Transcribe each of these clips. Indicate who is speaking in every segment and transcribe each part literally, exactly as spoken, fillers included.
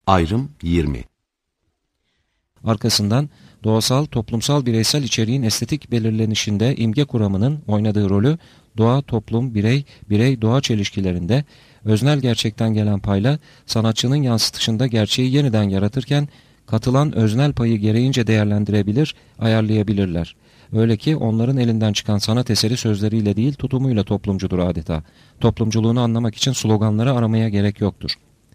Speaker 1: Ayrım yirmi.
Speaker 2: Arkasından doğasal, toplumsal, bireysel içeriğin estetik belirlenişinde imge kuramının oynadığı rolü, doğa, toplum, birey, birey-doğa çelişkilerinde öznel gerçekten gelen payla sanatçının yansıtışında gerçeği yeniden yaratırken katılan öznel payı gereğince değerlendirebilir, ayarlayabilirler. Öyle ki onların elinden çıkan sanat eseri sözleriyle değil tutumuyla toplumcudur adeta. Toplumculuğunu anlamak için sloganları aramaya gerek yoktur.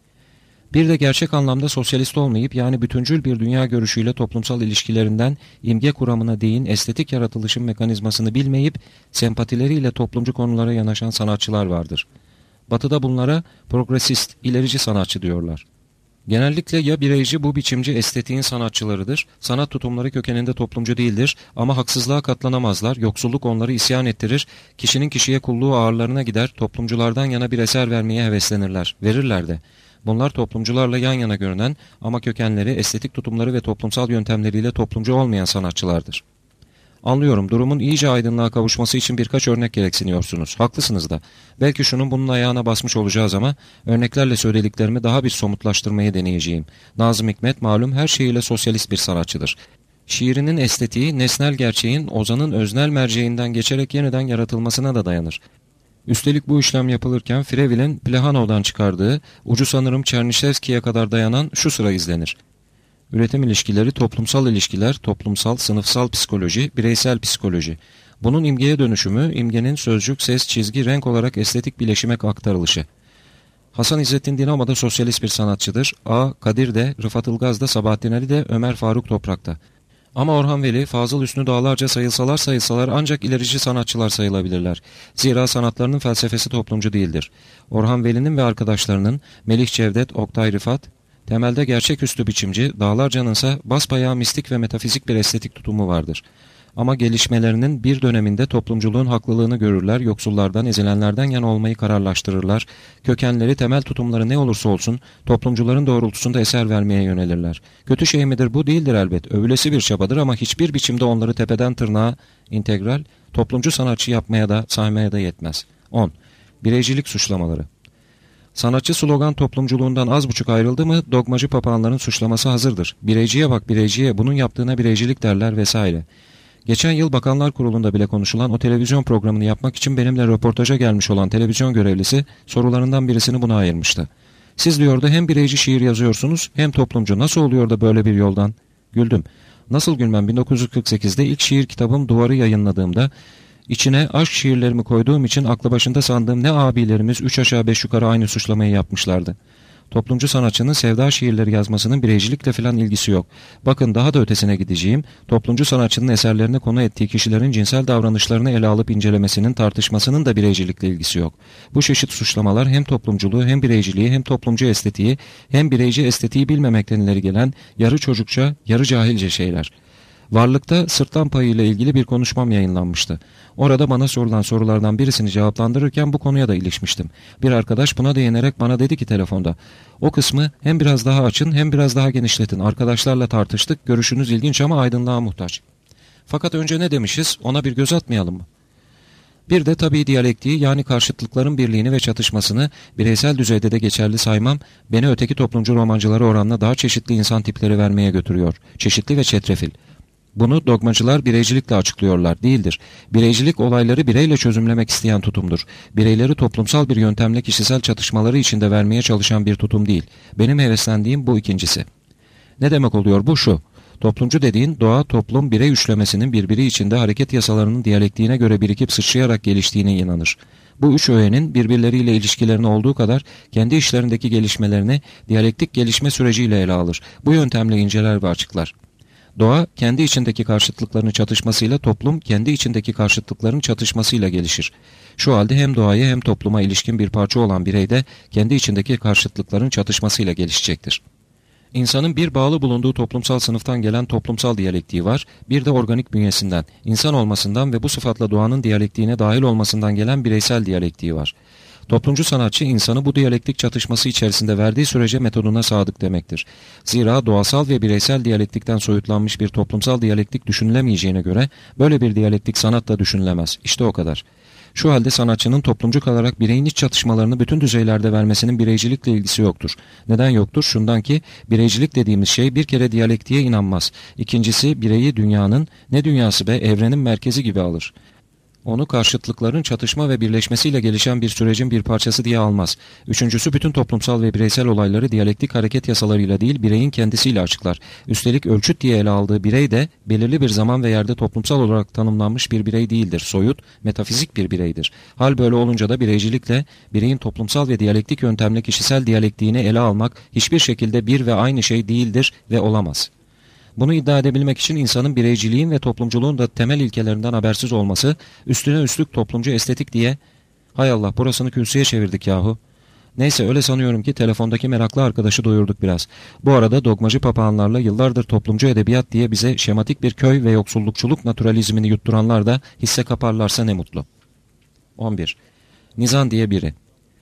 Speaker 2: Bir de gerçek anlamda sosyalist olmayıp yani bütüncül bir dünya görüşüyle toplumsal ilişkilerinden imge kuramına değin estetik yaratılışın mekanizmasını bilmeyip sempatileriyle toplumcu konulara yanaşan sanatçılar vardır. Batı'da bunlara progresist, ilerici sanatçı diyorlar. Genellikle ya bireyci bu biçimci estetiğin sanatçılarıdır, sanat tutumları kökeninde toplumcu değildir ama haksızlığa katlanamazlar, yoksulluk onları isyan ettirir, kişinin kişiye kulluğu ağırlarına gider, toplumculardan yana bir eser vermeye heveslenirler, verirler de. Bunlar toplumcularla yan yana görünen ama kökenleri, estetik tutumları ve toplumsal yöntemleriyle toplumcu olmayan sanatçılardır. Anlıyorum, durumun iyice aydınlığa kavuşması için birkaç örnek gereksiniyorsunuz. Haklısınız da. Belki şunun bunun ayağına basmış olacağız ama örneklerle söylediklerimi daha bir somutlaştırmaya deneyeceğim. Nazım Hikmet malum her şeyiyle sosyalist bir sanatçıdır. Şiirinin estetiği, nesnel gerçeğin ozanın öznel merceğinden geçerek yeniden yaratılmasına da dayanır. Üstelik bu işlem yapılırken Freville'in Plehanov'dan çıkardığı, ucu sanırım Çernişevski'ye kadar dayanan şu sıra izlenir. Üretim ilişkileri, toplumsal ilişkiler, toplumsal, sınıfsal psikoloji, bireysel psikoloji. Bunun imgeye dönüşümü, imgenin sözcük, ses, çizgi, renk olarak estetik bileşime aktarılışı. Hasan İzzettin Dinamo da sosyalist bir sanatçıdır. A. Kadir de, Rıfat Ilgaz da, Sabahattin Ali de, Ömer Faruk Toprak'ta. Ama Orhan Veli, Fazıl Hüsnü dağlarca sayılsalar sayılsalar ancak ilerici sanatçılar sayılabilirler. Zira sanatlarının felsefesi toplumcu değildir. Orhan Veli'nin ve arkadaşlarının, Melih Cevdet, Oktay Rıfat, temelde gerçeküstü biçimci, Dağlarca'nınsa basbayağı mistik ve metafizik bir estetik tutumu vardır. Ama gelişmelerinin bir döneminde toplumculuğun haklılığını görürler, yoksullardan, ezilenlerden yana olmayı kararlaştırırlar, kökenleri, temel tutumları ne olursa olsun toplumcuların doğrultusunda eser vermeye yönelirler. Kötü şey midir bu? Değildir elbet. Övülesi bir çabadır ama hiçbir biçimde onları tepeden tırnağa integral, toplumcu sanatçı yapmaya da saymaya da yetmez. on. Bireycilik suçlamaları. Sanatçı slogan toplumculuğundan az buçuk ayrıldı mı dogmacı papağanların suçlaması hazırdır. Bireyciye bak bireyciye, bunun yaptığına bireycilik derler vesaire. Geçen yıl Bakanlar Kurulu'nda bile konuşulan o televizyon programını yapmak için benimle röportaja gelmiş olan televizyon görevlisi sorularından birisini buna ayırmıştı. Siz diyordu hem bireyci şiir yazıyorsunuz hem toplumcu, nasıl oluyor da böyle bir yoldan? Güldüm. Nasıl gülmem, bin dokuz yüz kırk sekizde ilk şiir kitabım Duvarı yayınladığımda İçine aşk şiirlerimi koyduğum için aklı başında sandığım ne abilerimiz üç aşağı beş yukarı aynı suçlamayı yapmışlardı. Toplumcu sanatçının sevda şiirleri yazmasının bireycilikle falan ilgisi yok. Bakın daha da ötesine gideceğim. Toplumcu sanatçının eserlerine konu ettiği kişilerin cinsel davranışlarını ele alıp incelemesinin, tartışmasının da bireycilikle ilgisi yok. Bu çeşit suçlamalar hem toplumculuğu hem bireyciliği hem toplumcu estetiği hem bireyci estetiği bilmemekten ileri gelen yarı çocukça, yarı cahilce şeyler. Varlıkta sırtlan payıyla ilgili bir konuşmam yayınlanmıştı. Orada bana sorulan sorulardan birisini cevaplandırırken bu konuya da ilişmiştim. Bir arkadaş buna değinerek bana dedi ki telefonda, o kısmı hem biraz daha açın hem biraz daha genişletin. Arkadaşlarla tartıştık, görüşünüz ilginç ama aydınlığa muhtaç. Fakat önce ne demişiz, ona bir göz atmayalım mı? Bir de tabii diyalektiği yani karşıtlıkların birliğini ve çatışmasını bireysel düzeyde de geçerli saymam beni öteki toplumcu romancılara oranla daha çeşitli insan tipleri vermeye götürüyor. Çeşitli ve çetrefil. Bunu dogmacılar bireycilikle açıklıyorlar, değildir. Bireycilik olayları bireyle çözümlemek isteyen tutumdur. Bireyleri toplumsal bir yöntemle kişisel çatışmaları içinde vermeye çalışan bir tutum değil. Benim heveslendiğim bu ikincisi. Ne demek oluyor bu? Şu. Toplumcu dediğin doğa, toplum, birey üçlemesinin birbiri içinde hareket yasalarının diyalektiğine göre birikip sıçrayarak geliştiğine inanır. Bu üç öğenin birbirleriyle ilişkilerini olduğu kadar kendi işlerindeki gelişmelerini diyalektik gelişme süreciyle ele alır. Bu yöntemle inceler ve açıklar. Doğa, kendi içindeki karşıtlıkların çatışmasıyla, toplum, kendi içindeki karşıtlıkların çatışmasıyla gelişir. Şu halde hem doğaya hem topluma ilişkin bir parça olan birey de kendi içindeki karşıtlıkların çatışmasıyla gelişecektir. İnsanın bir bağlı bulunduğu toplumsal sınıftan gelen toplumsal diyalektiği var, bir de organik bünyesinden, insan olmasından ve bu sıfatla doğanın diyalektiğine dahil olmasından gelen bireysel diyalektiği var. Toplumcu sanatçı insanı bu diyalektik çatışması içerisinde verdiği sürece metoduna sadık demektir. Zira doğasal ve bireysel diyalektikten soyutlanmış bir toplumsal diyalektik düşünülemeyeceğine göre böyle bir diyalektik sanat da düşünülemez. İşte o kadar. Şu halde sanatçının toplumcu kalarak bireyin iç çatışmalarını bütün düzeylerde vermesinin bireycilikle ilgisi yoktur. Neden yoktur? Şundan ki bireycilik dediğimiz şey bir kere diyalektiğe inanmaz. İkincisi bireyi dünyanın, ne dünyası be, evrenin merkezi gibi alır. Onu karşıtlıkların çatışma ve birleşmesiyle gelişen bir sürecin bir parçası diye almaz. Üçüncüsü bütün toplumsal ve bireysel olayları diyalektik hareket yasalarıyla değil bireyin kendisiyle açıklar. Üstelik ölçüt diye ele aldığı birey de belirli bir zaman ve yerde toplumsal olarak tanımlanmış bir birey değildir. Soyut, metafizik bir bireydir. Hal böyle olunca da bireycilikle bireyin toplumsal ve diyalektik yöntemle kişisel diyalektiğini ele almak hiçbir şekilde bir ve aynı şey değildir ve olamaz. Bunu iddia edebilmek için insanın bireyciliğin ve toplumculuğun da temel ilkelerinden habersiz olması, üstüne üstlük toplumcu estetik diye, hay Allah burasını kürsüye çevirdik yahu. Neyse öyle sanıyorum ki telefondaki meraklı arkadaşı doyurduk biraz. Bu arada dogmacı papağanlarla yıllardır toplumcu edebiyat diye bize şematik bir köy ve yoksullukçuluk naturalizmini yutturanlar da hisse kaparlarsa ne mutlu. on bir. Nizan diye biri.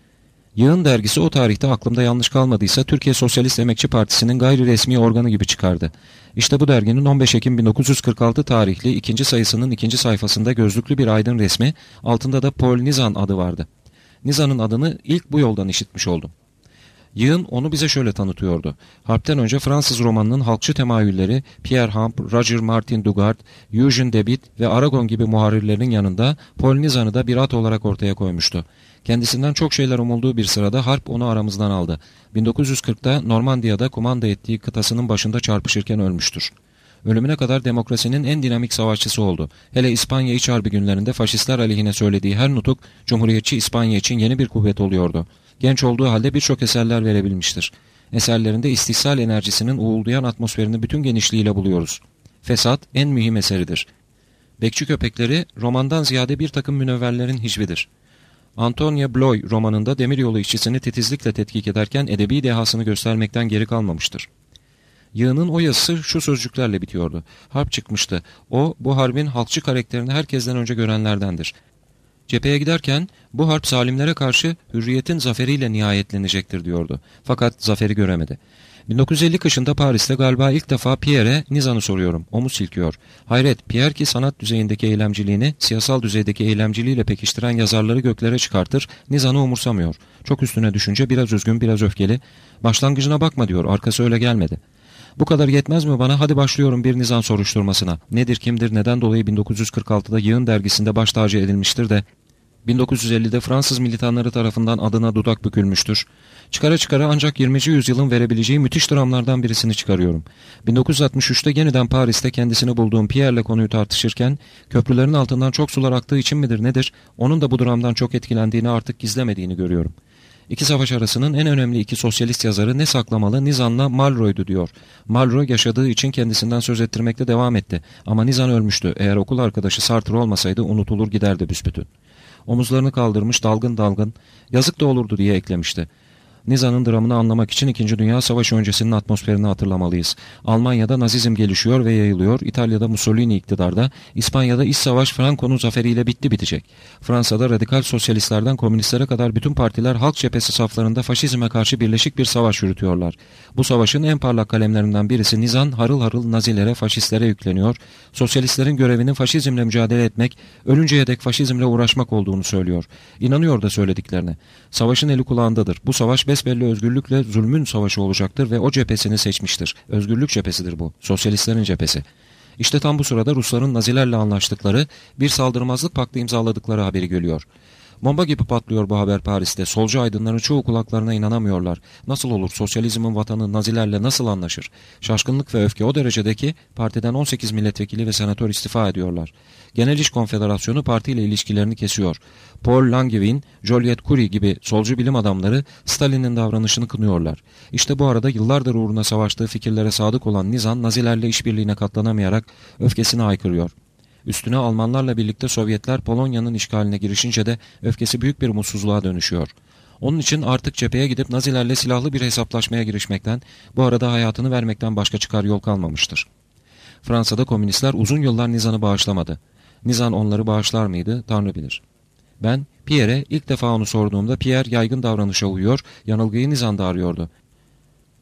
Speaker 2: Yığın dergisi o tarihte aklımda yanlış kalmadıysa Türkiye Sosyalist Emekçi Partisi'nin gayri resmi organı gibi çıkardı. İşte bu derginin on beş Ekim bin dokuz yüz kırk altı tarihli ikinci sayısının ikinci sayfasında gözlüklü bir aydın resmi, altında da Paul Nizan adı vardı. Nizan'ın adını ilk bu yoldan işitmiş oldum. Yığın onu bize şöyle tanıtıyordu. Harpten önce Fransız romanının halkçı temayülleri Pierre Hamp, Roger Martin Dugard, Eugène Debit ve Aragon gibi muharrirlerin yanında Paul Nizan'ı da bir at olarak ortaya koymuştu. Kendisinden çok şeyler umulduğu bir sırada Harp onu aramızdan aldı. bin dokuz yüz kırkta Normandiya'da kumanda ettiği kıtasının başında çarpışırken ölmüştür. Ölümüne kadar demokrasinin en dinamik savaşçısı oldu. Hele İspanya İç Harbi günlerinde faşistler aleyhine söylediği her nutuk Cumhuriyetçi İspanya için yeni bir kuvvet oluyordu. Genç olduğu halde birçok eserler verebilmiştir. Eserlerinde istihsal enerjisinin uğuldayan atmosferini bütün genişliğiyle buluyoruz. Fesat en mühim eseridir. Bekçi Köpekleri romandan ziyade bir takım münevverlerin hicvidir. Antonia Bloy romanında demiryolu işçisini titizlikle tetkik ederken edebi dehasını göstermekten geri kalmamıştır. Yığının o yazısı şu sözcüklerle bitiyordu. Harp çıkmıştı. O, bu harbin halkçı karakterini herkesten önce görenlerdendir. Cepheye giderken bu harp zalimlere karşı hürriyetin zaferiyle nihayetlenecektir diyordu. Fakat zaferi göremedi. bin dokuz yüz elli kışında Paris'te galiba ilk defa Pierre'e Nizan'ı soruyorum. Omuz silkiyor. Hayret, Pierre ki sanat düzeyindeki eylemciliğini siyasal düzeydeki eylemciliğiyle pekiştiren yazarları göklere çıkartır, Nizan'ı umursamıyor. Çok üstüne düşünce biraz üzgün, biraz öfkeli. Başlangıcına bakma diyor, arkası öyle gelmedi. Bu kadar yetmez mi bana? Hadi başlıyorum bir Nizan soruşturmasına. Nedir, kimdir, neden dolayı bin dokuz yüz kırk altıda Yığın dergisinde baş tacı edilmiştir de bin dokuz yüz ellide Fransız militanları tarafından adına dudak bükülmüştür. Çıkara çıkara ancak yirminci yüzyılın verebileceği müthiş dramlardan birisini çıkarıyorum. bin dokuz yüz altmış üçte yeniden Paris'te kendisini bulduğum Pierre'le konuyu tartışırken, köprülerin altından çok sular aktığı için midir nedir, onun da bu dramdan çok etkilendiğini, artık gizlemediğini görüyorum. İki savaş arasının en önemli iki sosyalist yazarı ne saklamalı, Nizan'la Malroy'du diyor. Malroy yaşadığı için kendisinden söz ettirmekte devam etti. Ama Nizan ölmüştü. Eğer okul arkadaşı Sartre olmasaydı unutulur giderdi büsbütün. Omuzlarını kaldırmış dalgın dalgın, yazık da olurdu diye eklemişti. Nizan'ın dramını anlamak için İkinci Dünya Savaşı öncesinin atmosferini hatırlamalıyız. Almanya'da Nazizm gelişiyor ve yayılıyor, İtalya'da Mussolini iktidarda, İspanya'da iç savaş Franco'nun zaferiyle bitti bitecek. Fransa'da radikal sosyalistlerden komünistlere kadar bütün partiler halk cephesi saflarında faşizme karşı birleşik bir savaş yürütüyorlar. Bu savaşın en parlak kalemlerinden birisi Nizan harıl harıl Nazilere, faşistlere yükleniyor, sosyalistlerin görevinin faşizmle mücadele etmek, ölünceye dek faşizmle uğraşmak olduğunu söylüyor. İnanıyor da söylediklerine. Savaşın eli kulağındadır. Bu savaş besbelli özgürlükle zulmün savaşı olacaktır ve o cephesini seçmiştir. Özgürlük cephesidir bu. Sosyalistlerin cephesi. İşte tam bu sırada Rusların Nazilerle anlaştıkları, bir saldırmazlık paktı imzaladıkları haberi geliyor. Bomba gibi patlıyor bu haber Paris'te. Solcu aydınların çoğu kulaklarına inanamıyorlar. Nasıl olur? Sosyalizmin vatanı Nazilerle nasıl anlaşır? Şaşkınlık ve öfke o derecedeki partiden on sekiz milletvekili ve senatör istifa ediyorlar. Genel İş Konfederasyonu partiyle ilişkilerini kesiyor. Paul Langevin, Joliet Curie gibi solcu bilim adamları Stalin'in davranışını kınıyorlar. İşte bu arada yıllardır uğruna savaştığı fikirlere sadık olan Nizan, Nazilerle işbirliğine katlanamayarak öfkesini haykırıyor. Üstüne Almanlarla birlikte Sovyetler Polonya'nın işgaline girişince de öfkesi büyük bir mutsuzluğa dönüşüyor. Onun için artık cepheye gidip Nazilerle silahlı bir hesaplaşmaya girişmekten, bu arada hayatını vermekten başka çıkar yol kalmamıştır. Fransa'da komünistler uzun yıllar Nizan'ı bağışlamadı. Nizan onları bağışlar mıydı? Tanrı bilir. Ben Pierre'e ilk defa onu sorduğumda Pierre yaygın davranışa uyuyor, yanılgıyı Nizan'da arıyordu.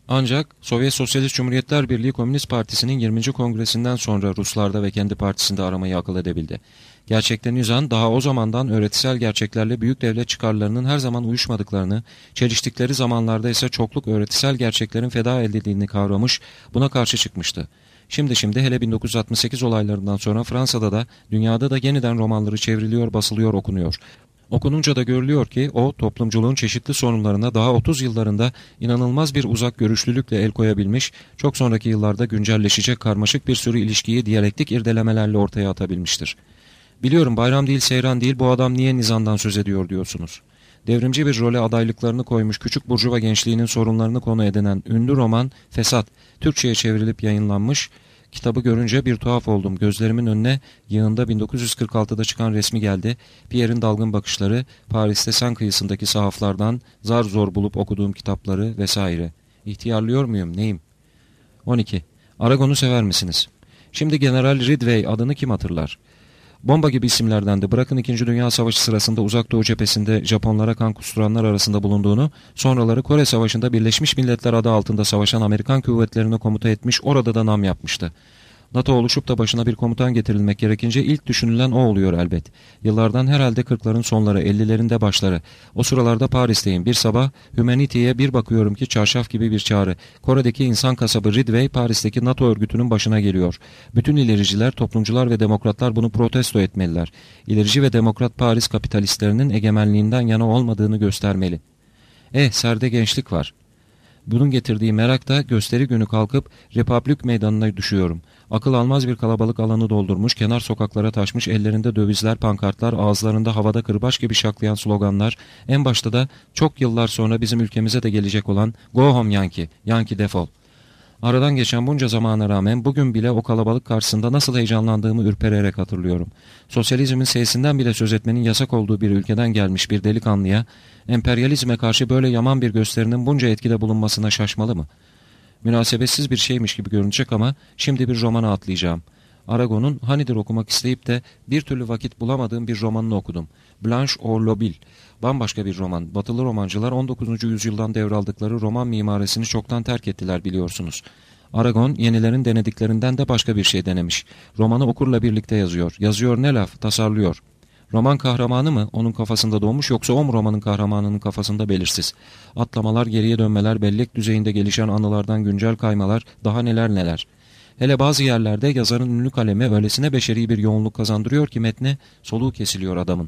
Speaker 2: Ancak Sovyet Sosyalist Cumhuriyetler Birliği Komünist Partisi'nin yirminci kongresinden sonra Ruslarda ve kendi partisinde aramayı akıl edebildi. Gerçekten yüzan daha o zamandan öğretisel gerçeklerle büyük devlet çıkarlarının her zaman uyuşmadıklarını, çeliştikleri zamanlarda ise çokluk öğretisel gerçeklerin feda edildiğini kavramış, buna karşı çıkmıştı. Şimdi şimdi hele bin dokuz yüz altmış sekiz olaylarından sonra Fransa'da da dünyada da yeniden romanları çevriliyor, basılıyor, okunuyor. Okununca da görülüyor ki o toplumculuğun çeşitli sorunlarına daha otuz yıllarında inanılmaz bir uzak görüşlülükle el koyabilmiş, çok sonraki yıllarda güncelleşecek karmaşık bir sürü ilişkiyi diyalektik irdelemelerle ortaya atabilmiştir. Biliyorum bayram değil seyran değil bu adam niye nizamdan söz ediyor diyorsunuz. Devrimci bir role adaylıklarını koymuş küçük burjuva gençliğinin sorunlarını konu edinen ünlü roman Fesat, Türkçe'ye çevrilip yayınlanmış. Kitabı görünce bir tuhaf oldum. Gözlerimin önüne yığında bin dokuz yüz kırk altıda çıkan resmi geldi. Pierre'in dalgın bakışları, Paris'te Sen kıyısındaki sahaflardan zar zor bulup okuduğum kitapları vesaire. İhtiyarlıyor muyum? Neyim? on iki. Aragon'u sever misiniz? Şimdi General Ridgway adını kim hatırlar? Bomba gibi isimlerden de bırakın İkinci Dünya Savaşı sırasında Uzak Doğu cephesinde Japonlara kan kusturanlar arasında bulunduğunu, sonraları Kore Savaşı'nda Birleşmiş Milletler adı altında savaşan Amerikan kuvvetlerine komuta etmiş, orada da nam yapmıştı. NATO oluşup da başına bir komutan getirilmek gerekince ilk düşünülen o oluyor elbet. Yıllardan herhalde kırkların sonları, ellilerinde başları. O sıralarda Paris'teyim. Bir sabah Humanity'ye bir bakıyorum ki çarşaf gibi bir çağrı. Kore'deki insan kasabı Ridgway, Paris'teki NATO örgütünün başına geliyor. Bütün ilericiler, toplumcular ve demokratlar bunu protesto etmeliler. İlerici ve demokrat Paris kapitalistlerinin egemenliğinden yana olmadığını göstermeli. Eh, serde gençlik var. Bunun getirdiği merak da gösteri günü kalkıp Republik Meydanı'na düşüyorum. Akıl almaz bir kalabalık alanı doldurmuş, kenar sokaklara taşmış, ellerinde dövizler, pankartlar, ağızlarında havada kırbaç gibi şaklayan sloganlar, en başta da çok yıllar sonra bizim ülkemize de gelecek olan "Go home Yankee, Yankee defol." Aradan geçen bunca zamana rağmen bugün bile o kalabalık karşısında nasıl heyecanlandığımı ürpererek hatırlıyorum. Sosyalizmin sesinden bile söz etmenin yasak olduğu bir ülkeden gelmiş bir delikanlıya, emperyalizme karşı böyle yaman bir gösterinin bunca etkide bulunmasına şaşmalı mı? Münasebetsiz bir şeymiş gibi görünecek ama şimdi bir romana atlayacağım. Aragon'un hanidir okumak isteyip de bir türlü vakit bulamadığım bir romanını okudum. Blanche Orlobil. Bambaşka bir roman. Batılı romancılar on dokuzuncu yüzyıldan devraldıkları roman mimaresini çoktan terk ettiler biliyorsunuz. Aragon yenilerin denediklerinden de başka bir şey denemiş. Romanı okurla birlikte yazıyor. Yazıyor ne laf, tasarlıyor. Roman kahramanı mı onun kafasında doğmuş yoksa o mu romanın kahramanının kafasında belirsiz. Atlamalar, geriye dönmeler, bellek düzeyinde gelişen anılardan güncel kaymalar, daha neler neler. Hele bazı yerlerde yazarın ünlü kalemi öylesine beşeri bir yoğunluk kazandırıyor ki metne soluğu kesiliyor adamın.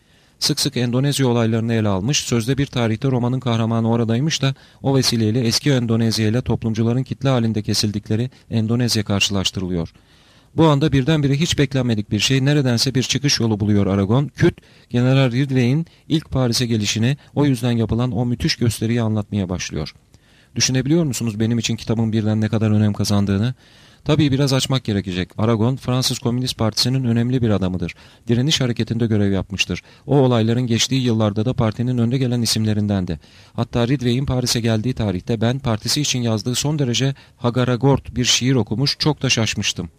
Speaker 2: Sık sık Endonezya olaylarını ele almış, sözde bir tarihte romanın kahramanı oradaymış da o vesileyle eski Endonezya ile toplumcuların kitle halinde kesildikleri Endonezya karşılaştırılıyor. Bu anda birdenbire hiç beklenmedik bir şey, neredense bir çıkış yolu buluyor Aragon. Küt, General Ridgway'in ilk Paris'e gelişini, o yüzden yapılan o müthiş gösteriyi anlatmaya başlıyor. Düşünebiliyor musunuz benim için kitabın birden ne kadar önem kazandığını? Tabii biraz açmak gerekecek. Aragon, Fransız Komünist Partisi'nin önemli bir adamıdır. Direniş hareketinde görev yapmıştır. O olayların geçtiği yıllarda da partinin önde gelen isimlerindendi. Hatta Ridgway'in Paris'e geldiği tarihte ben partisi için yazdığı son derece hagaragort bir şiir okumuş, çok da şaşmıştım.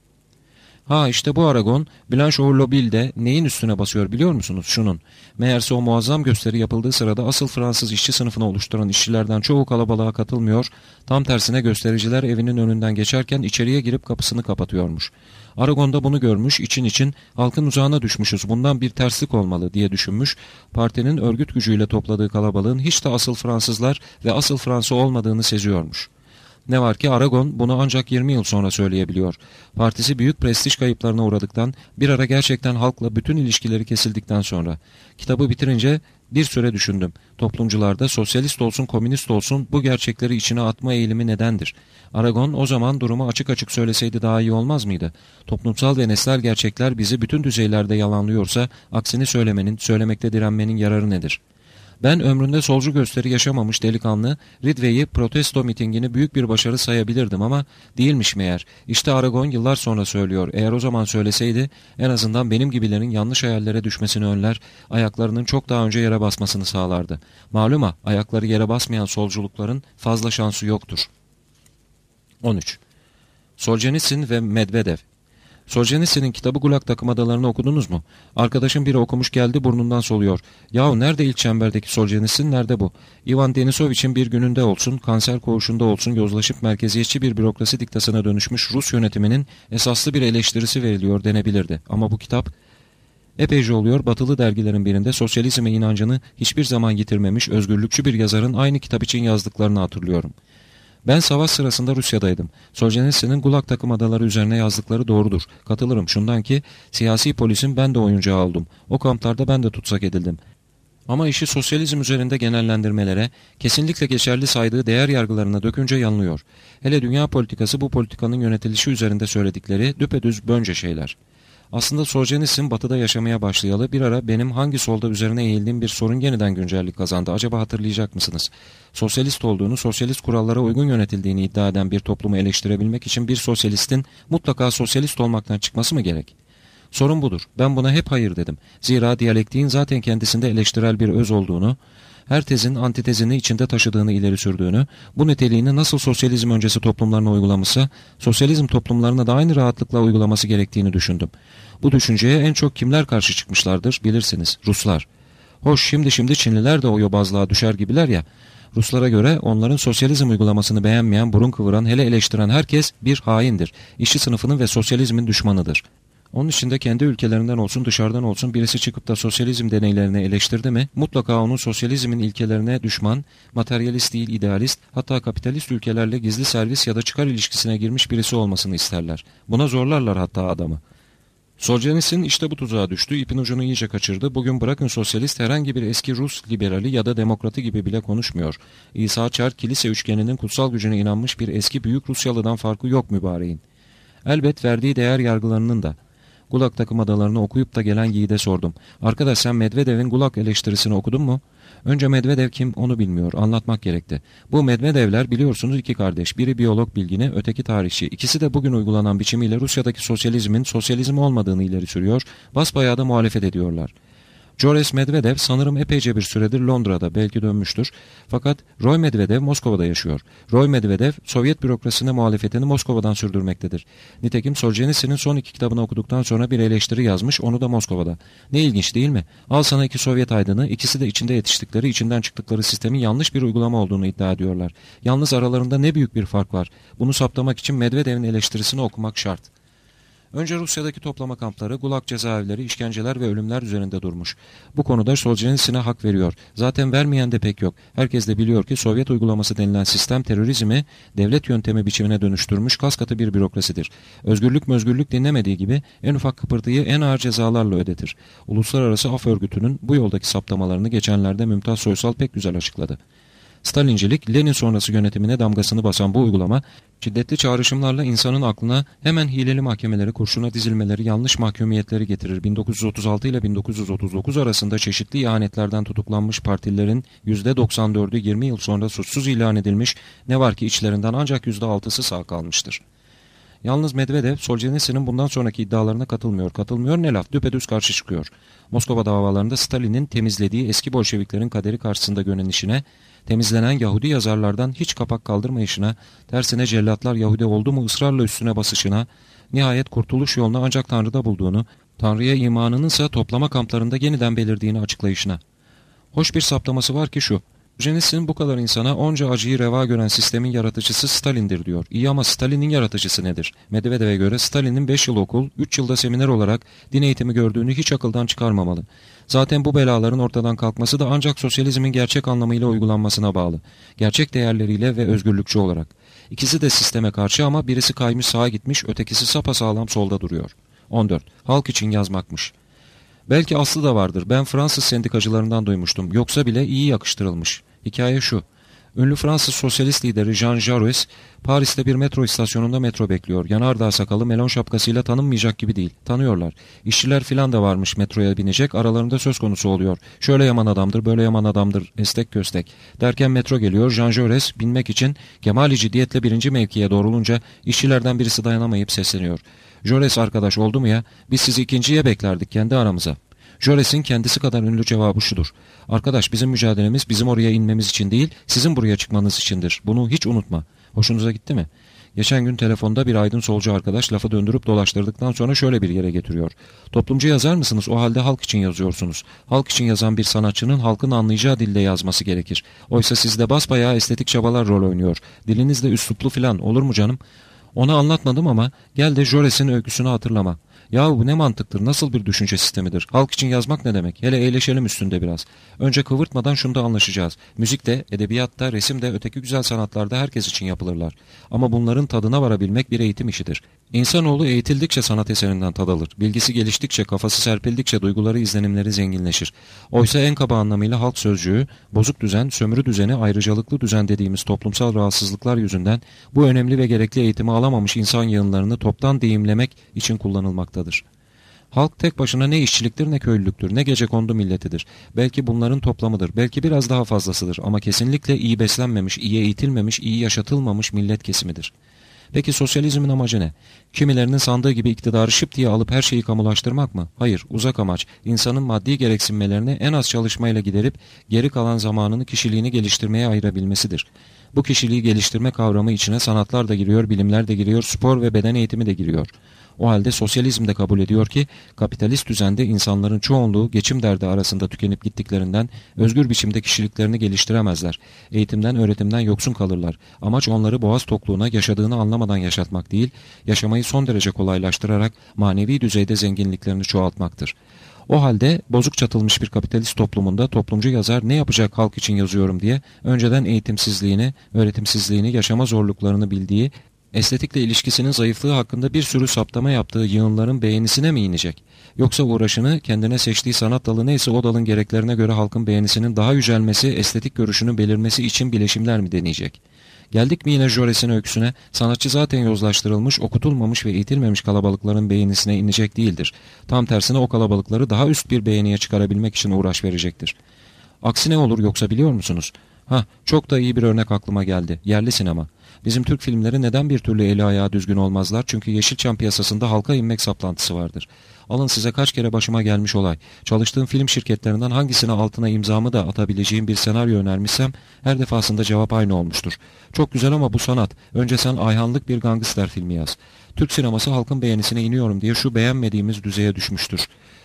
Speaker 2: Ha işte bu Aragon, Blanche Orlobil'de neyin üstüne basıyor biliyor musunuz? Şunun. Meğerse o muazzam gösteri yapıldığı sırada asıl Fransız işçi sınıfını oluşturan işçilerden çoğu kalabalığa katılmıyor, tam tersine göstericiler evinin önünden geçerken içeriye girip kapısını kapatıyormuş. Aragon da bunu görmüş, için için halkın uzağına düşmüşüz, bundan bir terslik olmalı diye düşünmüş, partinin örgüt gücüyle topladığı kalabalığın hiç de asıl Fransızlar ve asıl Fransa olmadığını seziyormuş. Ne var ki Aragon bunu ancak yirmi yıl sonra söyleyebiliyor. Partisi büyük prestij kayıplarına uğradıktan, bir ara gerçekten halkla bütün ilişkileri kesildikten sonra. Kitabı bitirince bir süre düşündüm. Toplumcularda sosyalist olsun komünist olsun bu gerçekleri içine atma eğilimi nedendir? Aragon o zaman durumu açık açık söyleseydi daha iyi olmaz mıydı? Toplumsal ve nesnel gerçekler bizi bütün düzeylerde yalanlıyorsa aksini söylemenin, söylemekte direnmenin yararı nedir? Ben ömründe solcu gösteri yaşamamış delikanlı Ridgway'i protesto mitingini büyük bir başarı sayabilirdim ama değilmiş meğer. İşte Aragon yıllar sonra söylüyor. Eğer o zaman söyleseydi en azından benim gibilerin yanlış hayallere düşmesini önler, ayaklarının çok daha önce yere basmasını sağlardı. Maluma ayakları yere basmayan solculukların fazla şansı yoktur. on üç. Soljenitsin ve Medvedev. Soljenitsin'in kitabı Gulag Takım Adalarını okudunuz mu? Arkadaşım biri okumuş geldi, burnundan soluyor. Yahu nerede ilk çemberdeki Soljenitsin, nerede bu? Ivan Denisoviç'in bir gününde olsun, kanser koğuşunda olsun yozlaşıp merkeziyetçi bir bürokrasi diktasına dönüşmüş Rus yönetiminin esaslı bir eleştirisi veriliyor denebilirdi. Ama bu kitap... Epeyce oluyor batılı dergilerin birinde sosyalizme inancını hiçbir zaman yitirmemiş özgürlükçü bir yazarın aynı kitap için yazdıklarını hatırlıyorum. Ben savaş sırasında Rusya'daydım. Soljenitsin'in Gulag Takım Adaları üzerine yazdıkları doğrudur. Katılırım şundan ki siyasi polisin ben de oyuncağı oldum. O kamplarda ben de tutsak edildim. Ama işi sosyalizm üzerinde genellendirmelere, kesinlikle geçerli saydığı değer yargılarına dökünce yanılıyor. Hele dünya politikası bu politikanın yönetilişi üzerinde söyledikleri düpedüz bönce şeyler. Aslında Soljenitsin batıda yaşamaya başlayalı bir ara benim hangi solda üzerine eğildiğim bir sorun yeniden güncellik kazandı. Acaba hatırlayacak mısınız? Sosyalist olduğunu, sosyalist kurallara uygun yönetildiğini iddia eden bir toplumu eleştirebilmek için bir sosyalistin mutlaka sosyalist olmaktan çıkması mı gerek? Sorun budur. Ben buna hep hayır dedim. Zira diyalektiğin zaten kendisinde eleştirel bir öz olduğunu, her tezin antitezini içinde taşıdığını ileri sürdüğünü, bu niteliğini nasıl sosyalizm öncesi toplumlarına uygulamışsa, sosyalizm toplumlarına da aynı rahatlıkla uygulaması gerektiğini düşündüm. Bu düşünceye en çok kimler karşı çıkmışlardır bilirsiniz, Ruslar. Hoş şimdi şimdi Çinliler de o yobazlığa düşer gibiler ya, Ruslara göre onların sosyalizm uygulamasını beğenmeyen, burun kıvıran, hele eleştiren herkes bir haindir, işçi sınıfının ve sosyalizmin düşmanıdır. Onun için de kendi ülkelerinden olsun dışarıdan olsun birisi çıkıp da sosyalizm deneylerini eleştirdi mi mutlaka onun sosyalizmin ilkelerine düşman, materyalist değil idealist, hatta kapitalist ülkelerle gizli servis ya da çıkar ilişkisine girmiş birisi olmasını isterler. Buna zorlarlar hatta adamı. Soljenitsin işte bu tuzağa düştü, ipin ucunu iyice kaçırdı. Bugün bırakın sosyalist herhangi bir eski Rus liberali ya da demokratı gibi bile konuşmuyor. İsa Çar kilise üçgeninin kutsal gücüne inanmış bir eski büyük Rusyalı'dan farkı yok mübareğin. Elbet verdiği değer yargılarının da. Gulag Takım Adalarını okuyup da gelen yiğide sordum. Arkadaş sen Medvedev'in Gulag eleştirisini okudun mu? Önce Medvedev kim onu bilmiyor. Anlatmak gerekti. Bu Medvedevler biliyorsunuz iki kardeş. Biri biyolog bilgini, öteki tarihçi. İkisi de bugün uygulanan biçimiyle Rusya'daki sosyalizmin sosyalizm olmadığını ileri sürüyor. Basbayağı da muhalefet ediyorlar. Joris Medvedev sanırım epeyce bir süredir Londra'da, belki dönmüştür. Fakat Roy Medvedev Moskova'da yaşıyor. Roy Medvedev Sovyet bürokrasisine muhalefetini Moskova'dan sürdürmektedir. Nitekim Soljenitsin'in son iki kitabını okuduktan sonra bir eleştiri yazmış, onu da Moskova'da. Ne ilginç değil mi? Al sana iki Sovyet aydını, ikisi de içinde yetiştikleri, içinden çıktıkları sistemin yanlış bir uygulama olduğunu iddia ediyorlar. Yalnız aralarında ne büyük bir fark var. Bunu saptamak için Medvedev'in eleştirisini okumak şart. Önce Rusya'daki toplama kampları, gulag cezaevleri, işkenceler ve ölümler üzerinde durmuş. Bu konuda Soljenitsin'e hak veriyor. Zaten vermeyen de pek yok. Herkes de biliyor ki Sovyet uygulaması denilen sistem terörizmi devlet yöntemi biçimine dönüştürmüş kaskatı bir bürokrasidir. Özgürlük mözgürlük dinlemediği gibi en ufak kıpırtıyı en ağır cezalarla ödetir. Uluslararası Af Örgütü'nün bu yoldaki saptamalarını geçenlerde Mümtaz Soysal pek güzel açıkladı. Stalincilik, Lenin sonrası yönetimine damgasını basan bu uygulama, şiddetli çağrışımlarla insanın aklına hemen hileli mahkemeleri, kurşuna dizilmeleri, yanlış mahkumiyetleri getirir. bin dokuz yüz otuz altı ile bin dokuz yüz otuz dokuz arasında çeşitli ihanetlerden tutuklanmış partilerin yüzde doksan dördü yirmi yıl sonra suçsuz ilan edilmiş, ne var ki içlerinden ancak yüzde altısı sağ kalmıştır. Yalnız Medvedev, Soljenitsin'in bundan sonraki iddialarına katılmıyor. Katılmıyor ne laf, düpedüz karşı çıkıyor. Moskova davalarında Stalin'in temizlediği eski Bolşeviklerin kaderi karşısında gönenişine, temizlenen Yahudi yazarlardan hiç kapak kaldırmayışına, tersine cellatlar Yahudi oldu mu ısrarla üstüne basışına, nihayet kurtuluş yolunu ancak Tanrı'da bulduğunu, Tanrı'ya imanınınsa toplama kamplarında yeniden belirdiğini açıklayışına. Hoş bir saptaması var ki şu, Soljenitsin bu kadar insana onca acıyı reva gören sistemin yaratıcısı Stalin'dir diyor. İyi ama Stalin'in yaratıcısı nedir? Medvedev'e göre Stalin'in beş yıl okul, üç yılda seminer olarak din eğitimi gördüğünü hiç akıldan çıkarmamalı. Zaten bu belaların ortadan kalkması da ancak sosyalizmin gerçek anlamıyla uygulanmasına bağlı. Gerçek değerleriyle ve özgürlükçü olarak. İkisi de sisteme karşı ama birisi kaymış sağa gitmiş, ötekisi sapasağlam solda duruyor. on dört. Halk için yazmakmış. Belki aslı da vardır. Ben Fransız sendikacılarından duymuştum. Yoksa bile iyi yakıştırılmış. Hikaye şu. Ünlü Fransız sosyalist lideri Jean Jaurès, Paris'te bir metro istasyonunda metro bekliyor. Yanardağ sakalı melon şapkasıyla tanınmayacak gibi değil. Tanıyorlar. İşçiler filan da varmış metroya binecek. Aralarında söz konusu oluyor. Şöyle yaman adamdır, böyle yaman adamdır, estek köstek. Derken metro geliyor. Jean Jaurès binmek için kemali ciddiyetle birinci mevkiye doğrulunca işçilerden birisi dayanamayıp sesleniyor. Jaurès arkadaş oldu mu ya? Biz sizi ikinciye beklerdik kendi aramıza. Jaurès'in kendisi kadar ünlü cevabı şudur. Arkadaş bizim mücadelemiz bizim oraya inmemiz için değil, sizin buraya çıkmanız içindir. Bunu hiç unutma. Hoşunuza gitti mi? Geçen gün telefonda bir aydın solcu arkadaş lafı döndürüp dolaştırdıktan sonra şöyle bir yere getiriyor. Toplumcu yazar mısınız? O halde halk için yazıyorsunuz. Halk için yazan bir sanatçının halkın anlayacağı dilde yazması gerekir. Oysa sizde basbayağı estetik çabalar rol oynuyor. Diliniz de üsluplu filan, olur mu canım? Ona anlatmadım ama gel de Jores'in öyküsünü hatırlama. Yahu bu ne mantıktır, nasıl bir düşünce sistemidir? Halk için yazmak ne demek? Hele eğleşelim üstünde biraz. Önce kıvırtmadan şunu da anlaşacağız. Müzikte, edebiyatta, resimde, öteki güzel sanatlarda herkes için yapılırlar. Ama bunların tadına varabilmek bir eğitim işidir. İnsanoğlu eğitildikçe sanat eserinden tad alır. Bilgisi geliştikçe, kafası serpildikçe duyguları, izlenimleri zenginleşir. Oysa en kaba anlamıyla halk sözcüğü, bozuk düzen, sömürü düzeni, ayrıcalıklı düzen dediğimiz toplumsal rahatsızlıklar yüzünden bu önemli ve gerekli eğitimi alamamış insan yığınlarını toptan deyimlemek için kullanılmaktadır. Halk tek başına ne işçiliktir ne köylülüktür, ne gecekondu milletidir. Belki bunların toplamıdır, belki biraz daha fazlasıdır ama kesinlikle iyi beslenmemiş, iyi eğitilmemiş, iyi yaşatılmamış millet kesimidir. Peki sosyalizmin amacı ne? Kimilerinin sandığı gibi iktidarı şıp diye alıp her şeyi kamulaştırmak mı? Hayır, uzak amaç. İnsanın maddi gereksinmelerini en az çalışmayla giderip geri kalan zamanını kişiliğini geliştirmeye ayırabilmesidir. Bu kişiliği geliştirme kavramı içine sanatlar da giriyor, bilimler de giriyor, spor ve beden eğitimi de giriyor. O halde sosyalizm de kabul ediyor ki kapitalist düzende insanların çoğunluğu geçim derdi arasında tükenip gittiklerinden özgür biçimde kişiliklerini geliştiremezler. Eğitimden, öğretimden yoksun kalırlar. Amaç onları boğaz tokluğuna yaşadığını anlamadan yaşatmak değil, yaşamayı son derece kolaylaştırarak manevi düzeyde zenginliklerini çoğaltmaktır. O halde bozuk çatılmış bir kapitalist toplumunda toplumcu yazar ne yapacak halk için yazıyorum diye önceden eğitimsizliğini, öğretimsizliğini, yaşama zorluklarını bildiği, estetikle ilişkisinin zayıflığı hakkında bir sürü saptama yaptığı yığınların beğenisine mi inecek? Yoksa uğraşını kendine seçtiği sanat dalı neyse o dalın gereklerine göre halkın beğenisinin daha yücelmesi, estetik görüşünün belirmesi için bileşimler mi deneyecek? Geldik mi yine Jores'in öyküsüne, sanatçı zaten yozlaştırılmış, okutulmamış ve eğitilmemiş kalabalıkların beğenisine inecek değildir. Tam tersine o kalabalıkları daha üst bir beğeniye çıkarabilmek için uğraş verecektir. Aksi ne olur yoksa biliyor musunuz? Hah, çok da iyi bir örnek aklıma geldi. Yerli sinema. Bizim Türk filmleri neden bir türlü eli ayağı düzgün olmazlar? Çünkü Yeşilçam piyasasında halka inmek saplantısı vardır. Alın size kaç kere başıma gelmiş olay. Çalıştığım film şirketlerinden hangisine altına imzamı da atabileceğim bir senaryo önermişsem her defasında cevap aynı olmuştur. Çok güzel ama bu sanat. Önce sen Ayhanlık bir gangster filmi yaz. Türk sineması halkın beğenisine iniyorum diye şu beğenmediğimiz düzeye düşmüştür.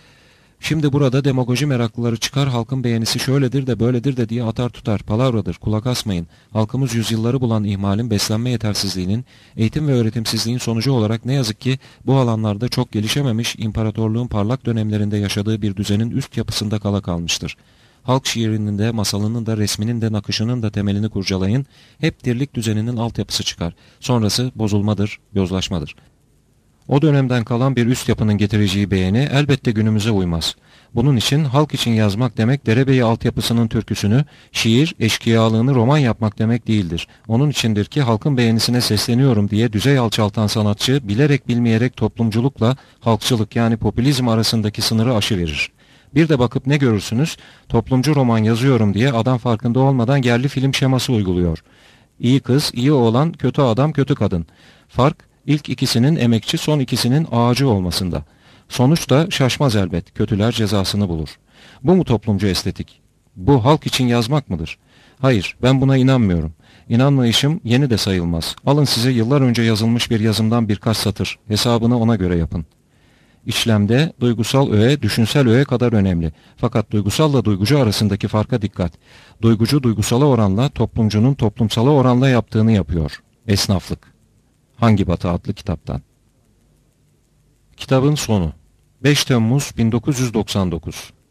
Speaker 2: Şimdi burada demagoji meraklıları çıkar, halkın beğenisi şöyledir de böyledir de diye atar tutar. Palavradır, kulak asmayın. Halkımız yüzyılları bulan ihmalin, beslenme yetersizliğinin, eğitim ve öğretimsizliğin sonucu olarak ne yazık ki bu alanlarda çok gelişememiş, imparatorluğun parlak dönemlerinde yaşadığı bir düzenin üst yapısında kala kalmıştır. Halk şiirinin de, masalının da, resminin de, nakışının da temelini kurcalayın, hep dirlik düzeninin altyapısı çıkar. Sonrası bozulmadır, yozlaşmadır. O dönemden kalan bir üst yapının getireceği beğeni elbette günümüze uymaz. Bunun için halk için yazmak demek derebeyi altyapısının türküsünü, şiir, eşkıyalığını roman yapmak demek değildir. Onun içindir ki halkın beğenisine sesleniyorum diye düzey alçaltan sanatçı bilerek bilmeyerek toplumculukla halkçılık yani popülizm arasındaki sınırı aşıverir. Bir de bakıp ne görürsünüz? Toplumcu roman yazıyorum diye adam farkında olmadan yerli film şeması uyguluyor. İyi kız, iyi oğlan, kötü adam, kötü kadın. Fark, İlk ikisinin emekçi, son ikisinin ağacı olmasında. Sonuç da şaşmaz elbet, kötüler cezasını bulur. Bu mu toplumcu estetik? Bu halk için yazmak mıdır? Hayır, ben buna inanmıyorum. İnanmayışım yeni de sayılmaz. Alın size yıllar önce yazılmış bir yazımdan birkaç satır, hesabını ona göre yapın. İşlemde duygusal öğe, düşünsel öğe kadar önemli. Fakat duygusalla duygucu arasındaki farka dikkat. Duygucu duygusala oranla, toplumcunun toplumsala oranla yaptığını yapıyor. Esnaflık. Hangi Batı adlı kitaptan. Kitabın sonu. beş Temmuz bin dokuz yüz doksan dokuz.